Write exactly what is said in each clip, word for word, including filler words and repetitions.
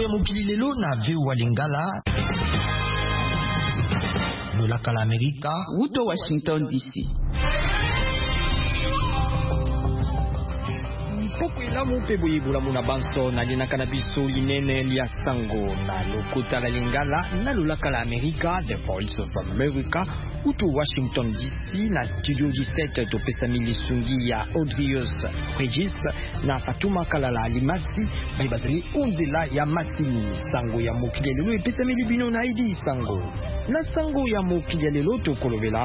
ya mokili lelo na veo Lingala lolaka la Amerika uto Washington D C. Popo ilamu pe boyebula muna banso na linaka na biso linene lia sango na lokota la Lingala na lolaka la Amerika, The Voice of America, uto Washington D C na studio dix-sept to pesa milisungi ya Audrius Regis na Fatuma Kalala Alimasi baibazali unzela ya masini sango ya mokili lelo e pesa milibino na idi sango na sango ya mokili lelo to kolobela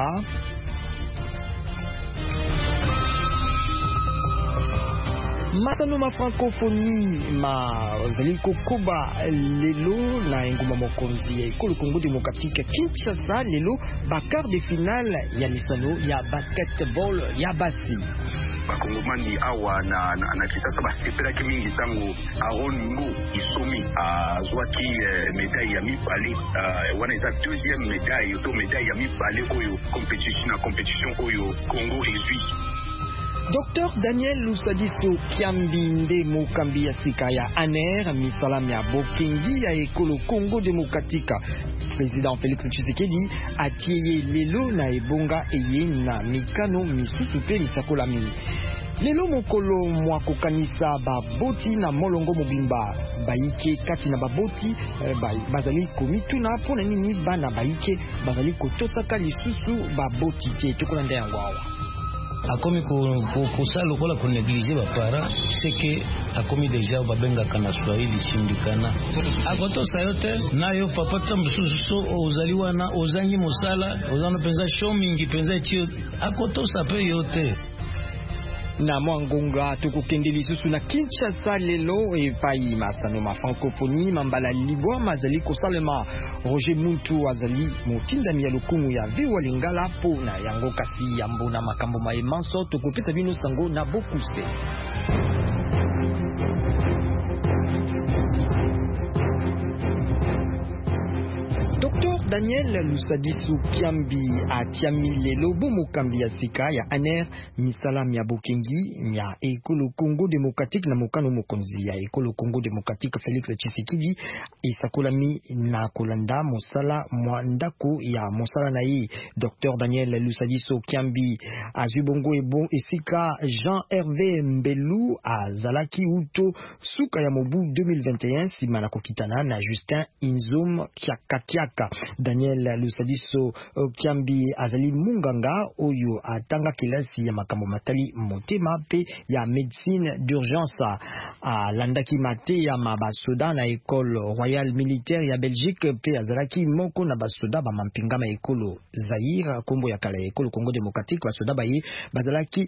masano ma francophonie ma zaliko kuba lelo na enguma mokonzi ya ekolo Congo Démocratique Kinshasa lelo ba quart de finale ya misano ya basketball ya basi bakongomani awa na na, na Kinshasa basepelaki mingi tango Aaron Ngo isomi azwaki uh, medaille ya mibale uh, wana eza deuxième médaille to médaille ya mibale oyo compétition na compétition oyo Congo ezwi. Docteur Daniel Lusadiso Kiambinde Mokambi ya sika ya Aner misalam ya Bokengi ya ekolo Congo Démocratique. Président Félix Tshisekedi atieye lelo na ebonga eye na mikano misusu pe misakolami. Lelo mokolo mwa kokanisa baboti na molongo mobimba baike kati na baboti eh, bazali komitu na pona nini bana baike bazali kotosaka lisusu baboti te tokolanda yango awa. akomi kosala lokola koneglige bapara seke akomi deja babengaka na Swahili sindikana akotosa yo te na yo papa ta mosusu so ozali wana ozangi mosala ozana mpenza show mingi mpenza eti akotosa pe yo te. Na mwangonga tukukende lisusu na Kinshasa lelo epai masano ma francophonie mambala libwa mazali kosalema Roger Muntu azali motindami ya lokumu ya viwa Lingala po na yango kasi yambo na makambo maemanso tukupesa bino sango na bokuse. Docteur Daniel Lusadisu Kiambi atiami lelo bomo kambi ya sika ya Aner misalam ya Bokengi ya ekolo Congo Démocratique na mokano mokonzi ya ekolo Congo Démocratique Félix Tshisekedi isakolami na kolanda mosala mwandako ya mosala na ye. Docteur Daniel Lusadisu Kiambi azubongo ebon esika Jean Hervé Mbelu azalaki uto suka ya mobu deux mille vingt et un simana kokitana na Justin Inzom Kiakakiaka. Daniel Lusadiso Kiambi azali munganga oyo atanga kilasi ya makambo matali motema pe ya médecine d'urgence a landaki mate ya mabasoda na école royale militaire ya Belgique pe azalaki moko na basoda ba mampinga ma ekolo Zaire kombo ya kala ekolo Congo Démocratique basoda baye bazalaki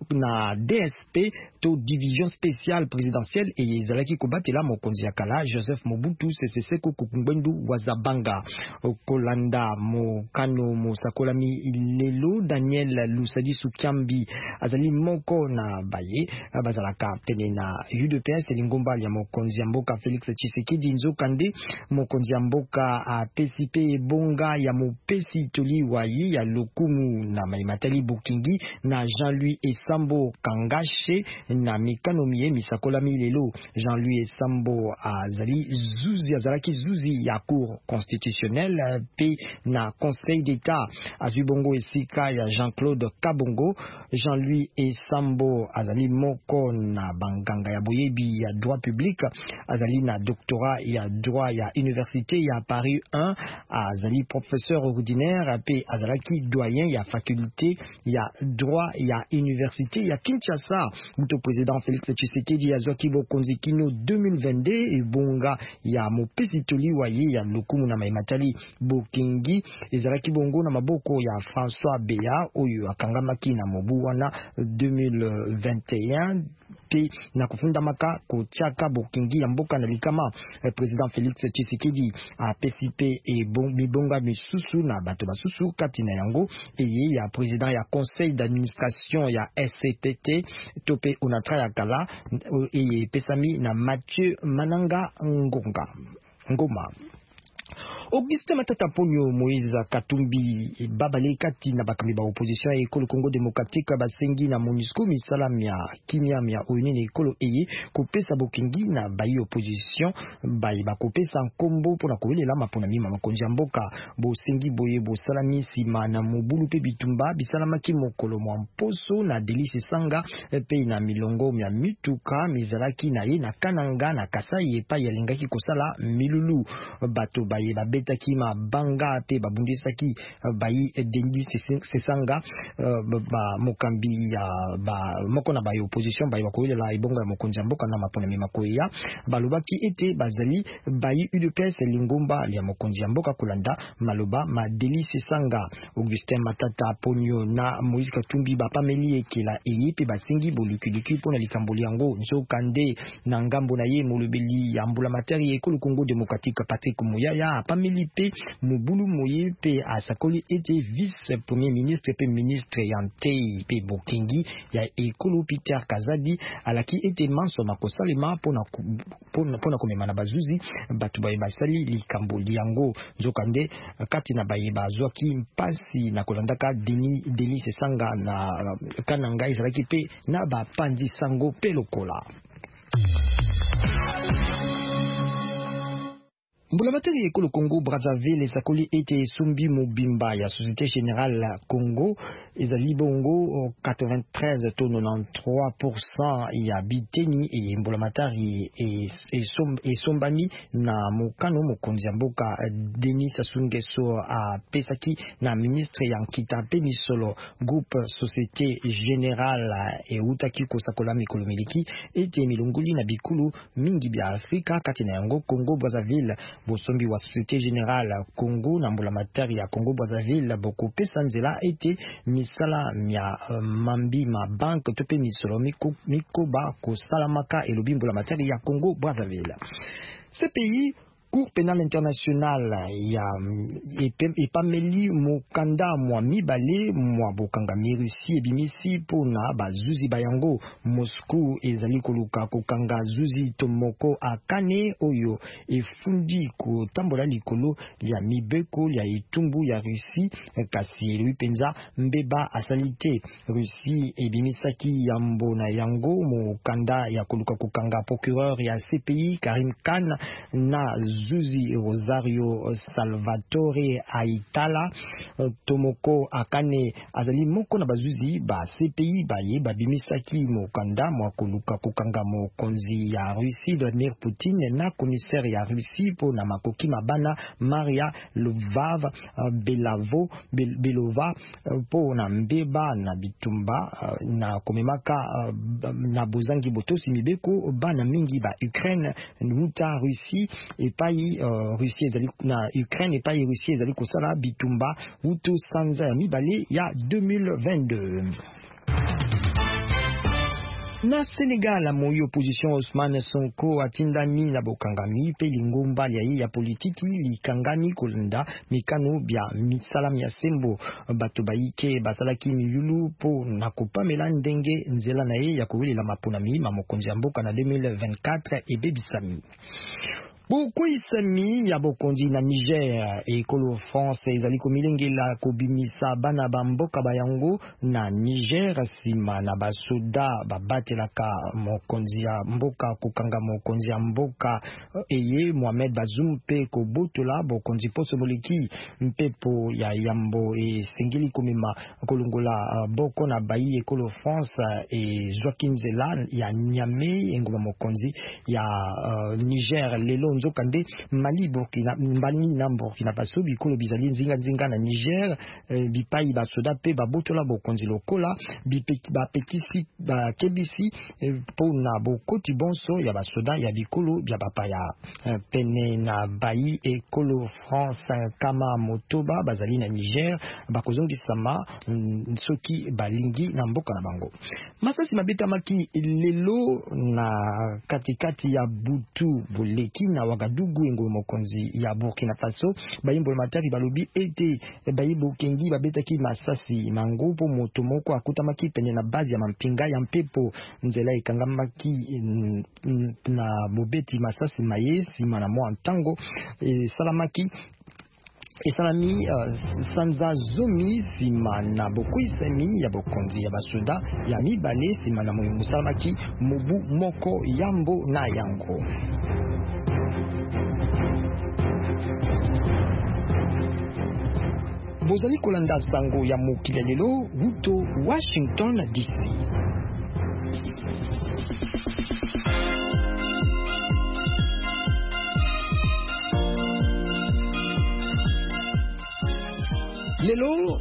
na D S P to division spéciale présidentielle et ezalaki kobatela mokonzi ya kala Joseph Mobutu Sese Seko Kukungwendu Wazabanga. Kolanda mokano mosakolami lelo Daniel Lusadisu Kiambi azali moko na baye bazalaka pene na U D P S lingomba ya mokonzi ya mboka Félix Tshisekedi nzokande mokonzi ya mboka a P C P bonga ya mopesi toli wayi ya lokumu na maimatali Bokingi na Jean-Louis Esambo Kangashe na mikano miye misakolami lelo Jean-Louis Esambo azali zuzi azalaki zuzi ya cour constitutionnelle pe na Conseil d'État azubongo esika ya Jean-Claude Kabongo. Jean-Louis Esambo azali moko na banganga ya boyebi ya droit public azali na doctorat ya droit ya université ya Paris un azali professeur ordinaire pe azalaki doyen ya faculté ya droit ya université ya Kinshasa. Muto président Félix Tshisekedi azwaki bokonzi kino deux mille vingt-deux ebonga ya mopesi toli waye ya lokumu na maimatali Bokingi ezalaki bongo na maboko ya François Beya oyo akangamaki na mobu wana deux mille vingt et un pe na kufunda maka kotiaka Bokingi ya mboka na likama. eh, président Félix Tshisekedi a P C P e bon mibonga misusu na bato basusu kati na yango eye ya président ya conseil d'administration ya S C T T tope onatra ya kala eye pesami na Mathieu Mananga Ngonga Ngoma. Auguste Matata Ponyo Moïse Katumbi babale kati na bakambi ba opposition ya ekolo Congo Démocratique basengi na MONUSCO misala mia kimia mia oyini ekolo eye kopesa bokengi na bayi opposition bayi bakopesa nkombo pona kowelela mapona mima makonzi ya mboka bosengi boye bosalami sima na mobulu pe bitumba bisalamaki mokolo mwa mposo na Delice Sanga pe na milongo mia mituka mizalaki na ye na Kananga na Kasai epa yalingaki kosala milulu bato baye babetaki mabanga pe babundisaki bayi Delice Sanga ba mokambi ya ba moko na bayi opposition bayi bakoyelela ibongo ya mokonzi ya mboka na mapona mima koya balobaki ete bazali bayi U D P S lingomba ya mokonzi ya mboka kolanda maloba ma Delice Sanga. Augustin Matata Ponyo na Moïse Katumbi bapameli ekela eye pe basengi bolukuluku pona likamboli yango nzokande na ngambo na ye molobeli ya mbula materi ekolo Congo Démocratique Patrick Muyaya apameli pe mobulu moye pe asakoli ete vice premier ministre pe ministre yante pe bokengi ya ekolo Peter Kazadi alaki ete manso makosalema pona pona pona komema na bazuzi batu baye basali likamboli yango nzokande kati na baye bazwaki mpasi na kolandaka Deni Delice Sanga na Kananga ezalaki pe na bapanzi sango pe lokola. Mbulamateri ekolo Congo Brazzaville esakoli ete esumbi mobimba ya Société Générale Congo ezali bongo quatre-vingt-treize to quatre-vingt-treize pour cent ya biteni e mbulamateri esombami na mokano mokonzi ya mboka Denis Sassou Nguesso a pesaki na ministre ya nkita pe misolo groupe Société Générale e utaki kosakola mikolo miliki ete milunguli na bikulu mingi bya Afrika kati na yango Congo Brazzaville. Bosombi wa Société Générale Congo na mbulamateri ya Congo Brazzaville boko pesa nzela ete misala mia uh, mambi ma banque tope misolo miko, miko ba ko salamaka elobi mbulamateri ya Congo Brazzaville. Ce pays Cour pénale internationale ya epameli mokanda mwa mibale mwa bokangami Russie ebimisi pona bazuzi bayango. Moscou ezali koluka kokanga zuzi Tomoko Akane oyo efundi kotambola likolo ya mibeko ya etumbu ya Russie kasi lui penza mbeba asalite. Russie ebimisaki yambo na yango mokanda ya koluka kokanga procureur ya C P I Karim Khan na zuzi Rosario Salvatore Aitala. Tomoko Akane azali moko na bazuzi ba C P I baye babimisaki mokanda mwa koluka kokanga mokonzi ya Russie Vladimir Poutine na commissaire ya Russie po na makoki mabana Maria Lovava Belavo Belova po na mbeba na bitumba na komemaka na bozangi botosi mibeko bana mingi ba Ukraine nuta Russie epai uh, Russie ezali na Ukraine epai Russie ezali kosala bitumba uto sanza ya mibale ya deux mille vingt-deux. Na Senegal, moyo opposition Ousmane Sonko atindami na bokangami pe lingomba ya ya politiki likangami kolanda mikano bya misalam ya sembo bato baike basalaki miyulu po na kopamela ndenge nzela na ye ya kowelela maponami mamokonzi ya mboka na deux mille vingt-quatre ebebisami. Boko isami ya bokonzi na Niger ekolo France ezali komilengela kobimisa bana bamboka bayango na Niger sima na basoda babatelaka mokonzi ya mboka kokanga mokonzi ya mboka eye Mohamed Bazoum pe kobotola bokonzi poso moleki mpepo ya yambo esengeli komema kolongola boko na bayi ekolo France e Joaquin Zela ya Niamey engoma mokonzi ya uh, Niger lelo nzokande Mali Burkina Mali na Burkina Faso bikolo bizali nzinga nzinga na Niger eh, bipai basoda pe babotola bokonzi lokola bipeki bapekisi bakebisi eh, pona bokoti bonso ya basoda ya bikolo bya bapaya eh, pene na bayi ekolo France kama motoba bazali na Niger bakozongi sama nsoki balingi na mboka na bango. Masasi mabeta maki lelo na katikati ya butu boleki na Wagadugu ngo mokonzi ya Burkina Faso bayimbo matari balobi ete bayibo kengi babetaki masasi mangopo moto moko akutamaki penye na bazi ya mampinga ya mpepo nzela ikangamaki na bobeti masasi mayesi mana mwa ntango e, salamaki esalami uh, sanza zomi sima na bokuisemi ya bokonzi ya basoda ya mibale sima na musalamaki mobu moko yambo na yango. Bozali kolanda sango ya mokili lelo wuto Washington D C. Lelo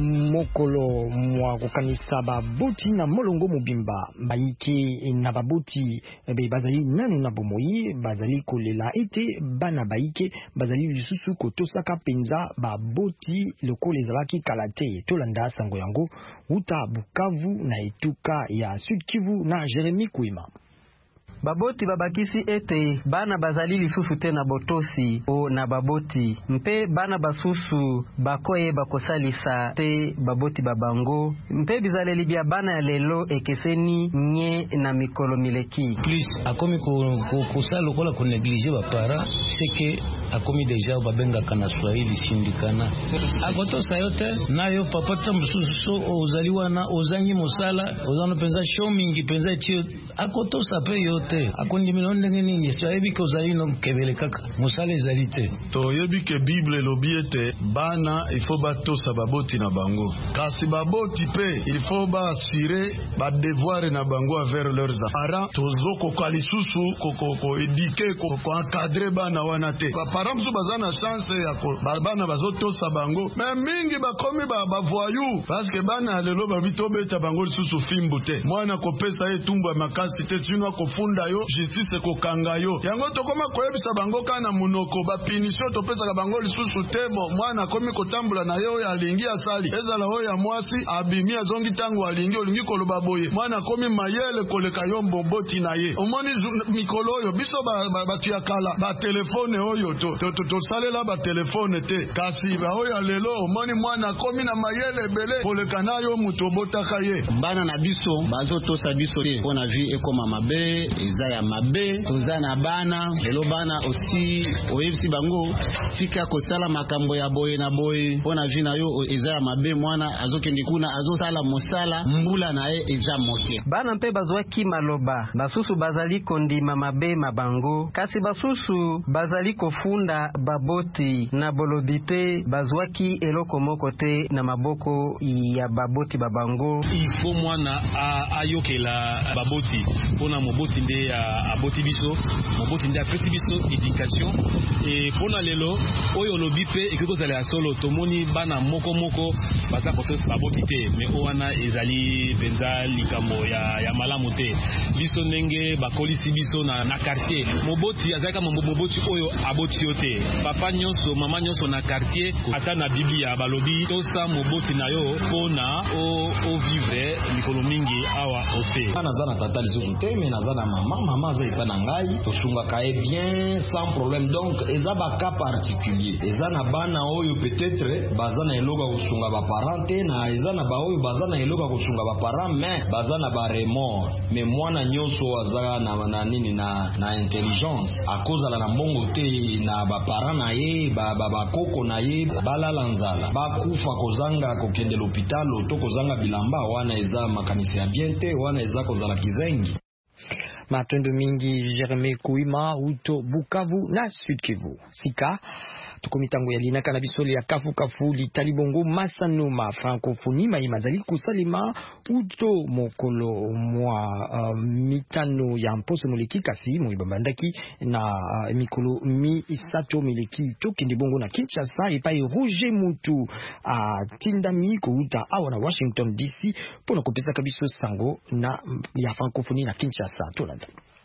mokolo mwa kokanisa baboti na molongo mobimba baike na baboti be bazali nanu na bomoi bazali kolela ete bana baike bazali lisusu kotosaka penza baboti lokolo ezalaki kalate tolanda sango yango uta Bukavu na etuka ya Sud Kivu na Jeremy Kuima. Baboti babakisi ete bana bazali lisusu te na botosi o na baboti mpe bana basusu bakoye bakosalisa te baboti babango mpe bizaleli bia bana ya lelo ekeseni nye na mikolo mileki plus akomi kusala lokola ko négliger ba para c'est que akomi deja babenga kana Swahili shindikana akotosa yote nayo papata msusu ozaliwa na ozanyi musala ozano penza show mingi penza tio akotosa pe yote akondi milonde nini yesayebi ko zalino kebele kaka musale zalite to yebi ke Bible lobiete bana il faut batosa baboti na bango kasi baboti pe il faut ba assurer ba devoir na bango envers leurs parents tozoko kalisusu koko ko éduquer ko encadrer bana wana te ba parents su bazana chance ya ko bana bazotosa bango mais mingi bakomi ba bavoyou parce que bana lelo babito beta bango lisusu fimbu te mwana ko pesa ye tumba makasi te sino ko funda yo justice ko kanga yo yango tokoma koyebisa bango kana munoko ba punition to pesa ka bango lisusu tebo mwana komi kotambula na yo ya lingi asali ezala ho ya mwasi abimi azongi tango alingi olingi koloba boye mwana komi mayele koleka yo mboboti na ye omoni mikolo yo biso ba, ba, ba tuyakala ba telefone oyo to to, to, to salela ba telefone te kasi ba oyo lelo omoni mwana komi na mayele bele koleka na yo mutobota kaye bana na biso bazo to sa biso te pona vie ekoma mabe eza ya mabe toza na bana lelo bana aussi oyebisi bango tika kosala makambo ya boye na boye pona vie na yo eza ya mabe mwana azokende kuna azosala mosala mbula na ye eza moke bana mpe bazwaki maloba basusu bazali kondima mabe mabango kasi basusu bazali kofunda baboti na bolobi pe bazwaki eloko moko te na maboko ya baboti babango ifo mwana ayokela baboti pona moboti nde ya aboti biso moboti nde apesi biso éducation et pona lelo oyo lobi pe ekiko zala ya solo tomoni bana moko moko baza kotosa baboti te mais owana ezali penza likambo ya ya malamu te biso ndenge bakolisi biso na na quartier moboti azaka moboti oyo aboti yote papa nyonso mama nyonso na quartier ata na biblia balobi tosa moboti na yo pona o o vivre likolo mingi awa ose ana zana tata lizo te mais nazana mama mama za ipana ngai tosunga kae bien sans problème donc eza ba cas particulier eza na bana oyo peut-être bazana eloga kusunga ba parents te na eza na ba oyo bazana eloga kusunga ba parents mais bazana ba remords mais mwana nyonso azaka na na nini na na intelligence akozala na mbongo te na ba parents na ye ba ba bakoko na ye balala nzala bakufa kozanga kokende l'hôpital to kozanga bilamba wana eza makanisi ya bien te wana eza kozala kizengi. Matendo mingi Jeremy Kuima uto Bukavu na Sud Kivu. Sika tukomitango ya linaka na bisole ya kafu kafu litali bongo masanoma francophonie mai mazali kusalima uto mokolo mwa uh, mitano ya mposo moleki kasi moibambandaki na uh, mikolo mi isato mileki tokende bongo na Kinshasa epai Roger Mutu uh, tindami kouta awa na Washington D C pona kopesa kabiso sango na ya francophonie na Kinshasa tolanda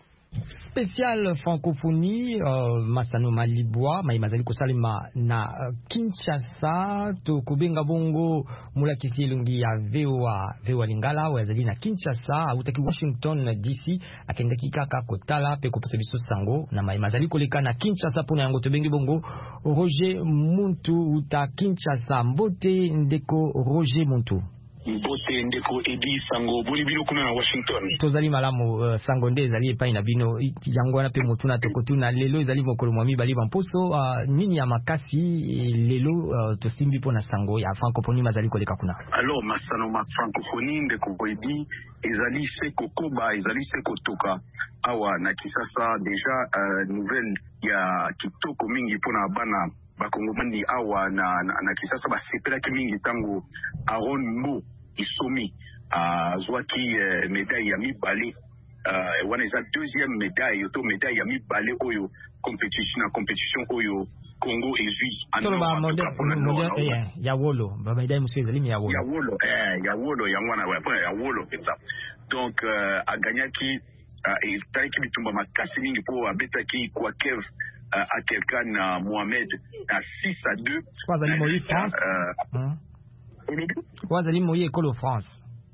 spécial francophonie uh, masano malibwa mai mazali kosalima na uh, Kinshasa to kubenga bongo mulakisi elungi ya V O A V O A Lingala wazali na Kinshasa utaki Washington D C akendaki kaka kotala pe kopesa biso sango na mai mazali koleka na Kinshasa pona yango to bengi bongo Roger Muntu uta Kinshasa mbote ndeko Roger Muntu. mbote ndeko Edi Sango bolibino kuna na Washington. Tozali malamu uh, Sango nde ezali epai na bino yango wana pe motuna tokotuna lelo ezali mokolo mwami bali bamposo uh, nini ya makasi lelo uh, tosimbi pona Sango ya francophonie mazali koleka kuna. Alors masano ma francophonie ndeko Edi ezali se kokoba ezali se kotoka awa na Kisasa deja uh, nouvelle ya kitoko mingi pona bana bakongomani awa na, na, na Kisasa basepelaki mingi tango Aaron Mo isomi azwaki uh, médaille ya mibale uh, wana eza deuxième médaille yoto médaille ya mibale oyo compétition na compétition oyo Congo ezwi anoma modèle ya wolo ba médaille monsieur ezali ya wolo ya wolo eh ya wolo ya mwana wa ya wolo ça donc uh, a gagnaki uh, et tariki bitumba makasi mingi po abetaki kwa Kev Uh, à quelqu'un na Mohamed à six à deux. Wazali Moyi France. Wazali Moyi École France.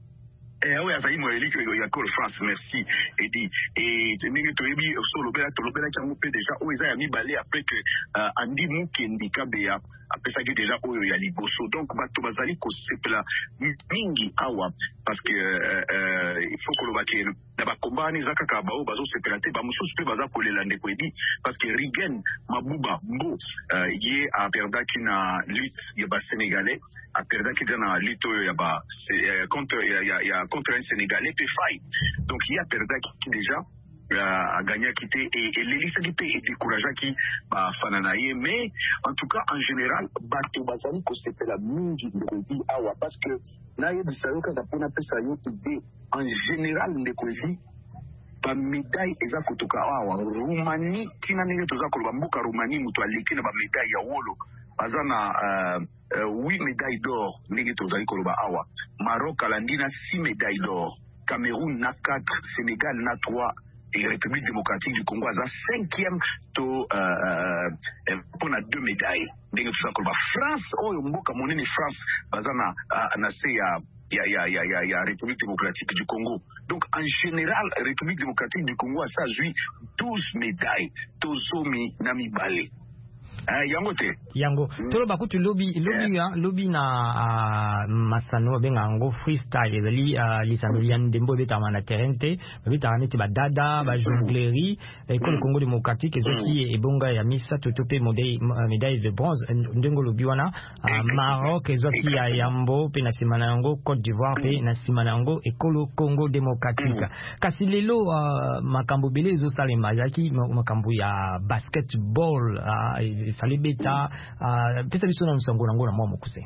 Eh oui, Azali Moyi École France, merci. Et dit et ningi toyebi solo bela to lobela changu pe déjà o eza ya mibale après que uh, Andi Mukendi Kabea apesa ki déjà oyo ya liboso. Donc bato bazali ko sepela mingi awa parce que euh, euh, il faut que lobake na ba combat ni zaka ka ba o bazo sepela te ba mususu pe baza kolela ndeko edi parce que Rigen Mabuba Mbo uh, yé a perdaki na lutte ya ba sénégalais a perdaki na lutte ya ba euh, contre ya ya contre un Sénégalais pe faille. Donc il a perdu qui déjà euh, a gagné qui était et, et l'élite qui était découragé qui bah fananaye mais en tout cas en général bato bazali ko sepela la mingi de awa parce que na yebi sayo ka pona pesa yo idée en général de kozi ba médaille eza kotoka awa Roumanie tina nenge toza ko ba mboka Roumanie muto aleki na ba médaille ya wolo bazana euh Uh, huit médailles d'or nenge tozali koloba awa. Maroc alandi na six médailles d'or, Cameroun na quatre, Sénégal na trois et République démocratique du Congo a cinquième to euh, euh, pour deux médailles nenge tozali koloba. France oyo mboka monene France bazana uh, na se ya ya ya ya ya ya République démocratique du Congo. Donc en général République démocratique du Congo a ça joué douze médailles tozomi na mibale. Ah, yango te yango mm. Tolo bakutu lobby lobby yeah. Lobby na uh, masano benga ngo freestyle ezali uh, lisano ya ndembo beta na terrain te beta neti ba dada ba jonglerie ekole Congo démocratique ezoki ebonga ya misa totope médaille de bronze ndengo lobby wana uh, Maroc ezoki ya yambo pe na simana yango Côte d'Ivoire pe na simana yango ekolo Congo démocratique kasi lelo uh, makambo bele ezo salema yaki makambo ya basketball uh, fallait beta pesa biso na nsango nango na mwa mokuse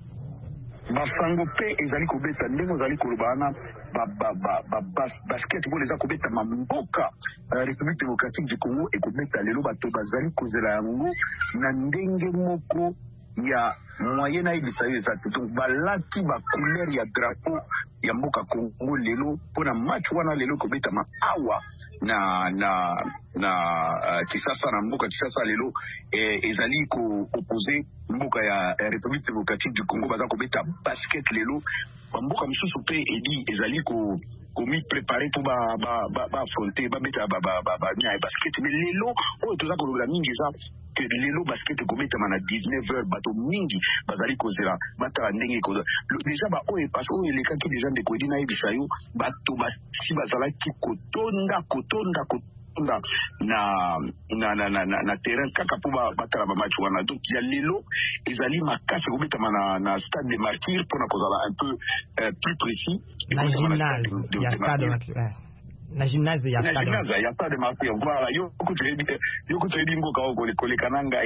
basango pe ezali kobeta ndenge ezali kolobana ba ba ba basketball ezali kobeta mamboka uh, République démocratique du Congo ekobeta lelo bato bazali kozela yango na ndenge moko ya moyen na ibisa yo ezati donc balaki ba couleur ya drapeau ya mboka Congo lelo pona match wana lelo kobeta ma awa na na na uh, Kisasa na mboka Kisasa lelo eh, ezali ko opposer mboka ya eh, République démocratique du Congo baza kobeta basket lelo mboka misusu pe edi ezali ko komi préparé pour ba ba ba, ba affronter ba beta ba ba ba, ba nya basket mais lelo o toza ko la mingi za que lelo basket kometa mana dix-neuf heures bato mingi bazali kozela bata ndenge ko déjà ba o parce que o eleka ki déjà de ko dina ibisa yo bato ba si bazala ki kotonda kotonda kotonda na na na na na terrain kaka po ba batala ba match wana donc ya lelo ezali makasi kometa mana na stade de Martyrs pour na kozala un peu euh, plus précis na gymnase ya stade na gymnase ya stade na gymnase ya stade de Martyrs voilà yo kutredi yo kutredi ngoka oko koleka nanga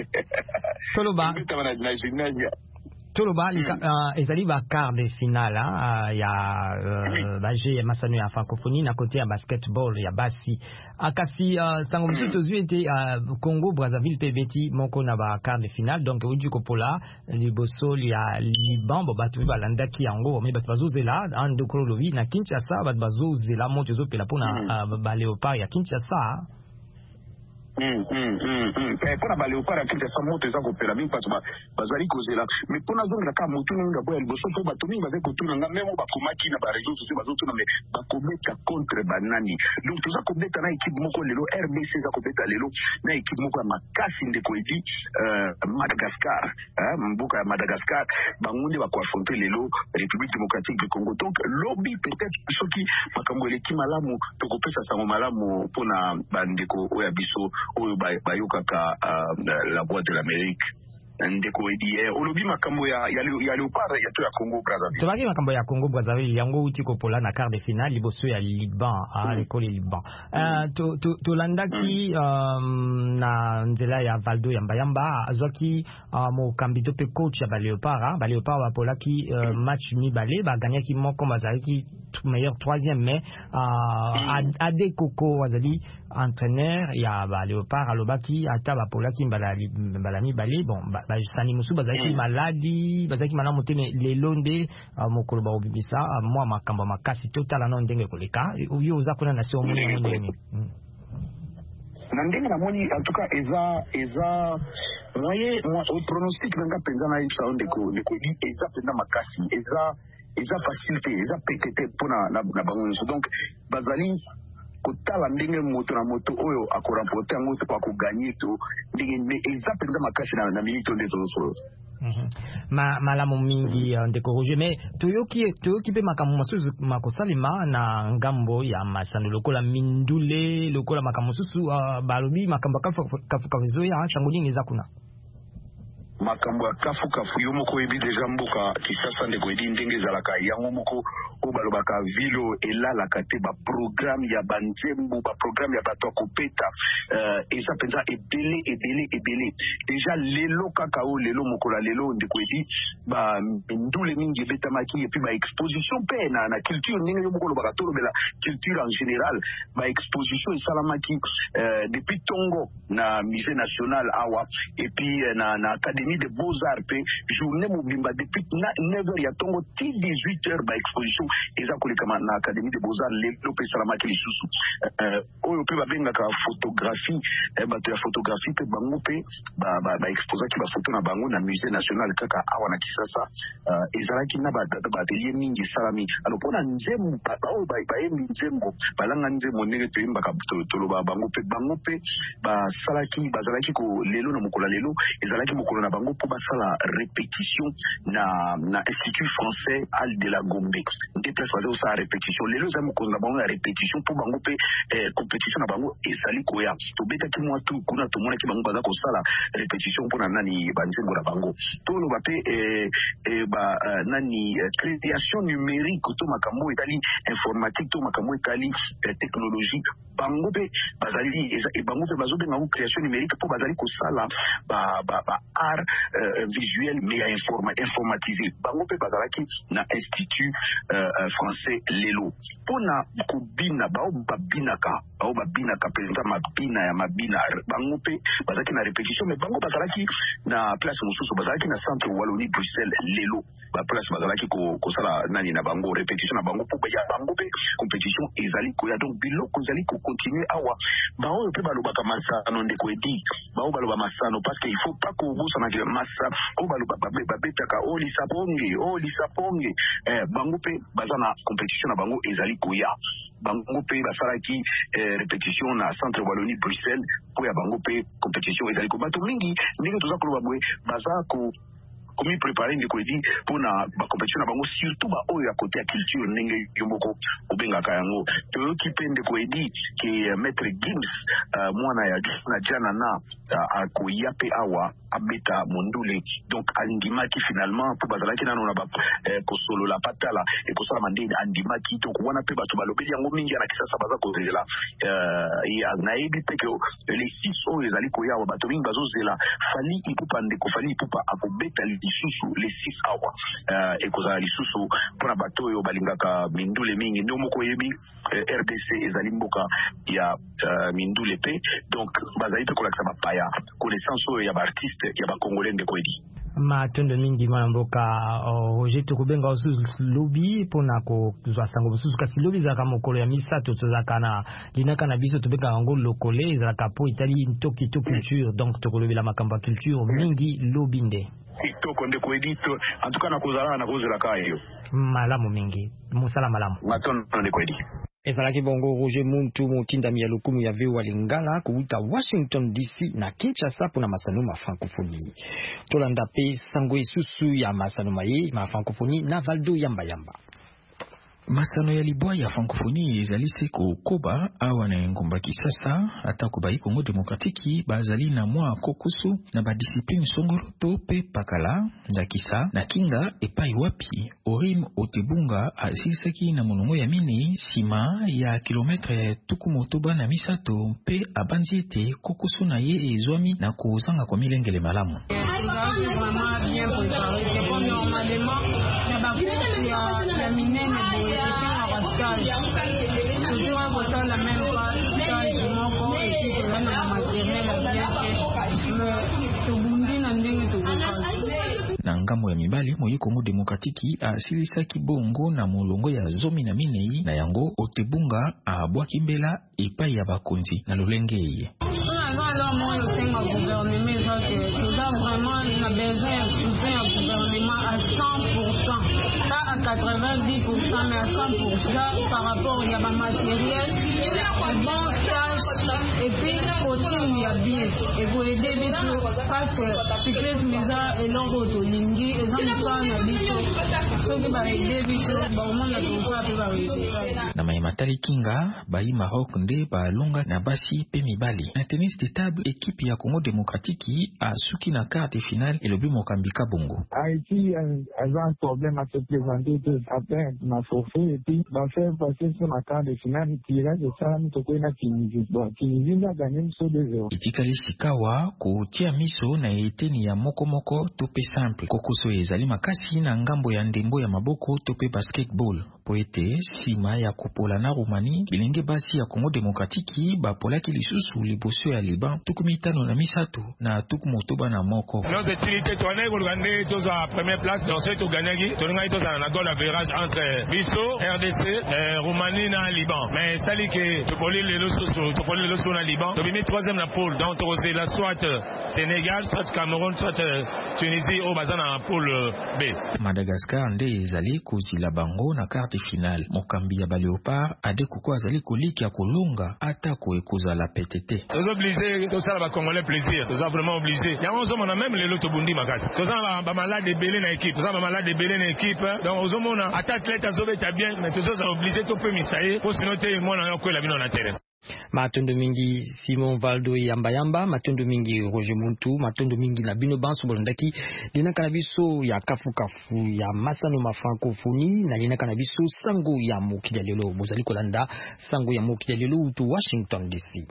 Toloba na gymnase Toloba mm. uh, ezali ba quart de finale uh, ya uh, baje ya masano ya francophonie na côté ya basketball ya basi akasi uh, sango msu mm. tozu ete uh, Congo Brazzaville pe beti moko na ba quart de finale donc uji kopola liboso ya Liban bo batu balanda ki yango me batu bazozela ando kololobi na Kinshasa batu bazozela moto zo pela pona mm. uh, ba Léopard ya Kinshasa. Mm, mm, mm, mm. Eh, pona ba leopard akite sa moto eza kopela mingi bato bazali kozela mais pona zongela kaka motu mingi na boya liboso mpo bato mingi bazali kotuna nga memo bakomaki na baregion sociaux bazotuna mais bakobeta contre banani donc toza kobeta na ekipe moko lelo R D C eza kobeta lelo na ekipe moko ya makasi ndeko edi uh, Madagascar hein, mboka ya Madagascar bango nde bakoaffronte lelo République démocratique du Congo donc lobby peut-être soki makambo eleki malamu tokopesa sango malamu mpona bandeko oyo ya biso oyo bayokaka uh, la voix de l'Amérique ndeko edi olobi makambo ya ya ya leopard ya to ya Congo Brazzaville tobaki makambo ya Congo Brazzaville yango uti kopola na quart de finale liboso ya Liban a mm. l'école Liban euh to to to landaki mm. um, na nzela ya Valdo yamba yamba azwaki uh, mo kambito pe coach ya ba leopard ba leopard ba polaki uh, mm. match mi balé ba gagnaki moko bazalaki meilleur troisième mais uh, mm. Ade Koko wazali entraîneur ya ba leopard alobaki ata ba polaki mbala mbala mi balé bon ba, sani musu bazaki mm. maladi bazaki mana motene lelonde uh, mokolo ba obibisa uh, mwa makambo makasi totala no ndenge koleka yo uza kuna na sio moni moni na ndenge na moni en tout cas eza eza moye au pronostic nanga penza na isa ndeko ndeko di eza penza makasi eza eza facilité eza pétété pona na, na bango donc bazali kotala ndenge moto na moto oyo akorapporter yango to akoganye to ndenge mais eza penza makasi na, na minute nde tozosolo Mm-hmm. ma malamu mingi uh, ndeko Roger mais toyoki toyoki pe makambo masusu makosalema na ngambo ya masano lokola mindule lokola makambo susu uh, balobi makambo kafu kafu kafu ya chango nyingi za kuna makambo ya kafu kafu yo moko ebi deja mboka kisasa ndeko edi ndenge ezalaka yango moko oyo balobaka vilo elalaka te baprogramme ya banzembo baprogramme ya bato ya kopeta uh, eza mpenza ebele ebele ebele deja lelo kaka oyo lelo mokola lelo ndeko edi bandule mingi ebetamaki epi baexposition mpe na, na culture ndenge yo moko olobaka tolobela culture en général baexposition esalamaki uh, depuis tongo na musée national awa epi na, na académie de Beaux-Arts pe journée mobimba depuis neuf heures ya tongo ti dix-huit heures ba exposition eza kolekama na académie de Beaux-Arts lelo pe salamaki lisusu oyo pe babengaka photographie bato ya photographie pe bango pe ba exposaki ba photo na bango na musée national kaka awa na Kisasa ezalaki na ba atelier mingi salami alors pona nzembo baoyo bayembi nzembo balanga nzembo ndenge toyembaka toloba bango pe bango pe basalaki bazalaki ko lelo na mokola lelo ezalaki mokola na bango po basala répétition na na institut français Al de la Gombe nde place bazo sa répétition lelo za mokola na bango ya répétition po bango pe eh, compétition na bango ezali koya to betaki mwa tu kuna to mona ki bango baza ko sala répétition pona nani banzengo na bango to lo bape eh, eh, ba uh, nani uh, création numérique to makambo etali informatique to makambo etali uh, technologie bango pe bazali e bango pe bazo benga création numérique po bazali ko sala ba ba, ba art euh, visuel mais informa, informatisé bango pe bazalaki na institut euh, français lelo pona kubina bao babinaka bao babinaka président mabina ya mabina bango pe bazalaki na répétition mais bango bazalaki na place mosusu bazalaki na centre Wallonie Bruxelles lelo ba place bazalaki ko kosala nani na bango répétition na bango po ya bango pe compétition ezali koya donc biloko ezali ko continuer awa bao pe balobaka masano ndeko edi bao baloba masano parce que il faut pas ko na massa o baloba babetaka o lisaponge o lisaponge eh, bango pe baza na compétition na bango ezali koya bango pe basalaki eh, répétition na centre Wallonie Bruxelles po ya bango pe compétition ezali ko bato mingi ndenge toza koloba boye baza ko komi préparer ndeko edi pona ba compétition na bango surtout ba oyo ya côté ya culture ndenge yomoko obengaka yango toyoki pe ndeko edi ke uh, maître Gims uh, mwana ya na jana na uh, akoya pe awa abeta mondule donc andimaki finalement po bazalaki nano na ba eh, kosolola patala e kosala mandende andimaki donc wana pe bato balobeli yango mingi na Kisasa baza kozela uh, ya nayebi pe ke les six oyo ezali koya awa bato mingi bazozela fali ipupa ndeko fali ipupa akobeta lisusu les six awa uh, ekozala lisusu mpona bato oyo balingaka mindule mingi nde moko yebi uh, R D C ezali mboka ya uh, mindule pe donc bazali pe kolakisa bapaya connaissance oyo ya baartiste ya bakongolais ndeko edi matondo mingi mwana mboka Roger tokobenga osu lobby pona ko zwa sango bususu kasi lobby za kama mokolo ya misato tozaka na linaka na biso tobenga ngo lokole za kapo Italie ntoki to culture donc tokolobela makambo ya culture mingi lobby nde TikTok ndeko edito en tout cas na kozala na kozela kayo malamu mingi musala malamu matondo ndeko edito ezalaki bongo Roger Muntu motindami ya lokumu ya V O A Lingala kuuta Washington D C na Kinshasa pona masano ma francophonie tolanda pe sango isusu ya masano maye ma francophonie na Valdo yamba yamba. Masano ya libwa ya francophonie ezali seko koba awa na ngomba Kisasa ata koba Kongo Demokratiki bazali na mwa kokusu na ba discipline songoroto pe pakala ndakisa na kinga epai wapi Orim Otebunga asisaki na monongo ya mine sima ya kilometre tuku motoba na misato pe abanziete kokusu na ye ezwami na kozanga kwa milengele malamu. Na ngambo ya mibali moyi Kongo Demokratiki asilisaki bongo na molongo ya zomi na minei na yango Otebunga abwaki mbela epai ya bakonzi na lolenge ye. À quatre-vingt-dix pour cent mais à cent pour cent par rapport à ma matériel, bon stage et puis coaching il y a bien et vous aider biso parce que secret meza et longo to lingi et ça na biso so que ba aider biso ba mona to fa pe ba aider na maimatali kinga bai Maroc nde ba longa na basi pe mibali na tennis de table équipe ya Congo Démocratique a suki na quart de finale et le but mokambika bongo Haïti a un problème à se présenter après ma forfait et puis va faire passer sur ma quart de finale tirage de ça mtoko na Tunisie bon Tunisie va gagner so deux zéro itikali sikawa kotia miso na eteni ya moko moko tope simple kokoso ezali makasi na ngambo ya ndembo ya maboko tope basketball poete sima ya kopola na Roumanie bilenge basi ya Congo Demokratiki bapolaki lisusu liboso ya Liban tuku mitano na misato na tuku motoba na moko nos utilités tourner pour gagner tous à première place dans ce to gagner tourner tous na goal average entre biso R D C et Roumanie na Liban mais sali que to poli le loso to poli le loso na Liban to bimi troisième na poule donc to c'est la soit Sénégal soit Cameroun soit Tunisie au bazana poule B. Madagascar nde ezali kozila bango na quart de finale mokambi ya Léopard ade koko azali koliki ya kolonga ata ko ekoza la P T T. Tous obligés to ça va congolais plaisir tous vraiment obligés ya on a même les loto bundi makasi tous ça ba malade belé na équipe tous ça ba malade belé na équipe donc aux hommes on attaque athlète azobeta bien mais tous ça obligé to peut misaye pour sinon te moi na ko la bino na terrain. Matondo mingi Simon Valdo yamba yamba matondo mingi Roger Muntu matondo mingi na bino banso bolondaki lina kanabiso ya kafu kafu ya masano ma francophonie na lina kanabiso sango ya mokili lelo bozali kolanda sango ya mokili lelo to Washington D C.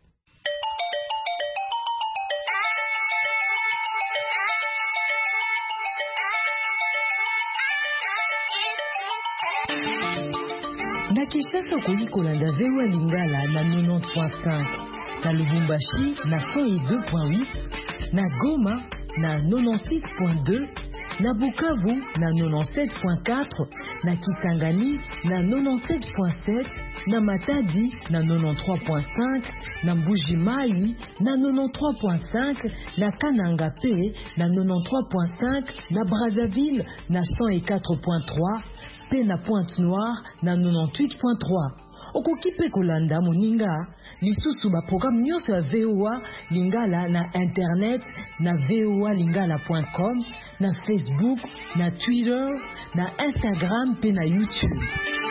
Na Kinshasa koyi kolanda V O A Lingala na quatre-vingt-dix point cinq, na Lubumbashi na cent deux point huit, na Goma na quatre-vingt-six point deux, na Bukavu na quatre-vingt-dix-sept point quatre, na Kisangani na quatre-vingt-dix-sept point sept, na Matadi na quatre-vingt-treize point cinq, na Mbuji-Mayi na quatre-vingt-treize point cinq, na Kananga P na quatre-vingt-treize point cinq, na Brazzaville na cent quatre point trois, pe na Pointe-Noire na quatre-vingt-huit point trois. Okoki pe kolanda moninga lisusu ba programme nyonso ya V O A Lingala na internet na v o a lingala point com, na Facebook, na Twitter, na Instagram pe na YouTube.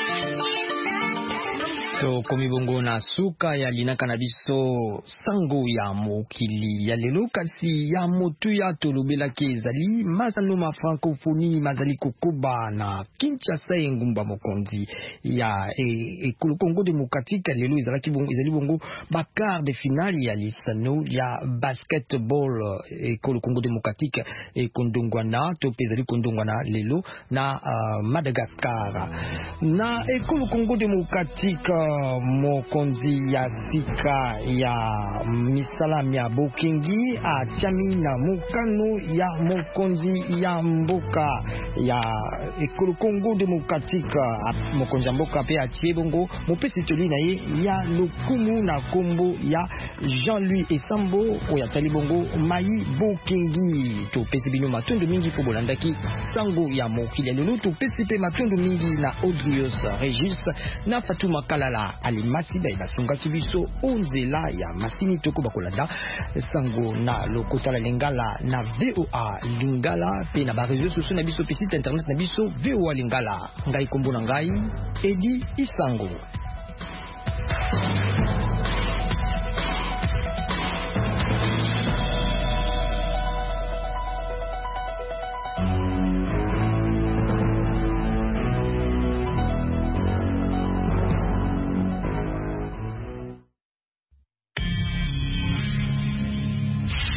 To komi bongo na suka ya linaka na biso sango ya mokili ya lelo kasi ya motu ya tolobela ke ezali masano ma francophonie mazali kokoba na Kinshasa engumba mokonzi ya e, e, Congo Démocratique lelo ezalaki bongo ezali bongo ba quart de finale ya lisano ya basketball e Congo Démocratique e kondongwana to pezali kondongwana lelo na uh, Madagascar na e Congo Démocratique uh, mokonzi ya sika ya misala ya Bokengi atiami na mokano ya mokonzi ya mboka ya ekolo Congo Democratique. Mokonzi ya mboka pe atie bongo mopesi toli na ye ya lokumu na kombo ya Jean-Louis Esambo oya tali bongo Mai Bokengi. To pesi bino matondo mingi po bolandaki sango ya mokili lelo. To pesi pe matondo mingi na Audrius Regis na Fatuma Kalala alimasi ba basunga kibiso onzela ya masini toko bakolanda sango na lokota lingala na V O A Lingala pe na ba réseaux sociaux na biso pe site internet na biso V O A Lingala. Ngai kombo na ngai Edi Isango.